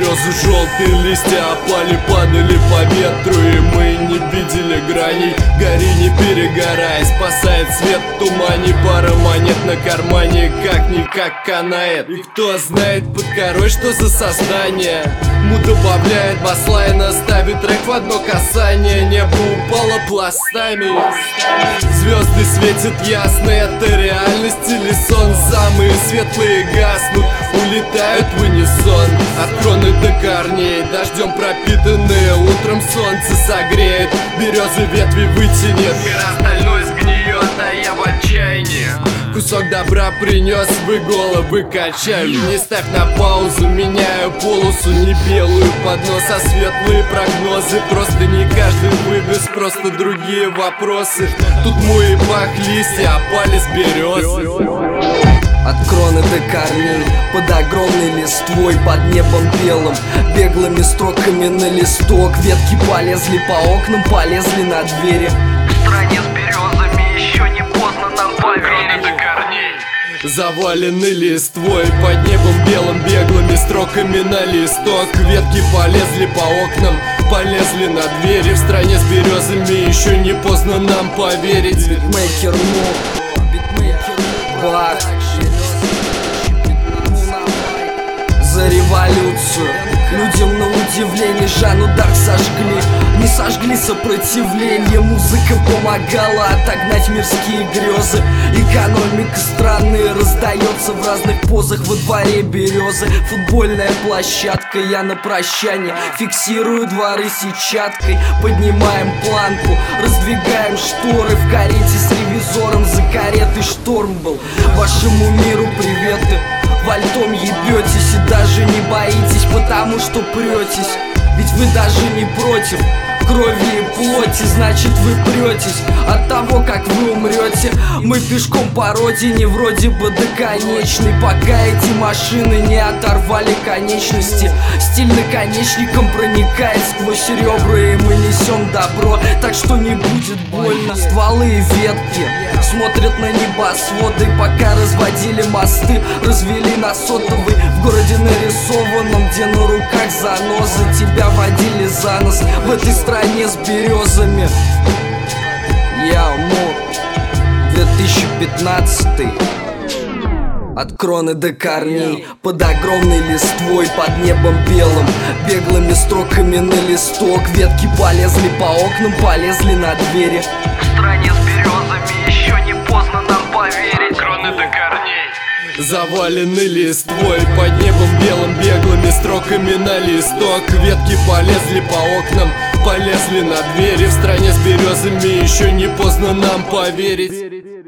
березы желтые листья опали, падали по ветру, и мы не видели граней. Гори, не перегорай, спасает свет в тумане, пара монет на кармане как-никак канает. И кто знает под корой, что за создание. Му добавляет баслайна, ставит трек в одно касание. Небо упало пластами, звезды светят ясно. Это реальность или сон? Самые светлые гаснут, улетают в унисон. От кроны до корней, дождем пропитанные, утром солнце согреет, березы ветви вытянет, мир остальной сгниет, а я в отчаянии. Кусок добра принес, вы головы качали. Не ставь на паузу, меняю полосу, не белую под нос, а светлые прогнозы. Просто не каждый вывез, просто другие вопросы. Тут мой пах, листья опали с березы. От кроны до корней, под огромной листвой, под небом белым, беглыми строками на листок. Ветки полезли по окнам, полезли на двери. В стране с березами еще не поздно нам поверить. Завалены листвой, под небом белым, беглыми строками на листок. Ветки полезли по окнам, полезли на двери. В стране с березами еще не поздно нам поверить. Битмейкер Бах. За революцию. Людям на удивление Жанну Дарк сожгли. Не сожгли сопротивление. Музыка помогала отогнать мирские грезы. Экономика страны раздается в разных позах. Во дворе березы, футбольная площадка. Я на прощание фиксирую дворы сетчаткой. Поднимаем планку, раздвигаем шторы. В карете с ревизором, за каретой шторм был. Вашему миру приветы. Вальтом ебетесь и даже не боитесь, потому что претесь. Ведь вы даже не против крови и плоти, значит вы претесь от того, как вы умрете. Мы пешком по родине, вроде бы до конечной, пока эти машины не оторвали конечности. Стиль наконечником проникает сквозь ребра, и мы несем добро, так что не будет больно. Стволы и ветки смотрят на небосводы, пока разводили мосты, развели на сотовый. В городе нарисованном, где на руках занозы, тебя водили за нос в этой стране с березами. Яуму 2015. От кроны до корней, под огромной листвой, под небом белым, беглыми строками на листок. Ветки полезли по окнам, полезли на двери. В стране с березами еще не поздно нам поверить. Кроны до корней, завалены листвой, под небом белым, беглыми строками на листок. Ветки полезли по окнам, полезли на двери. В стране с березами еще не поздно нам поверить.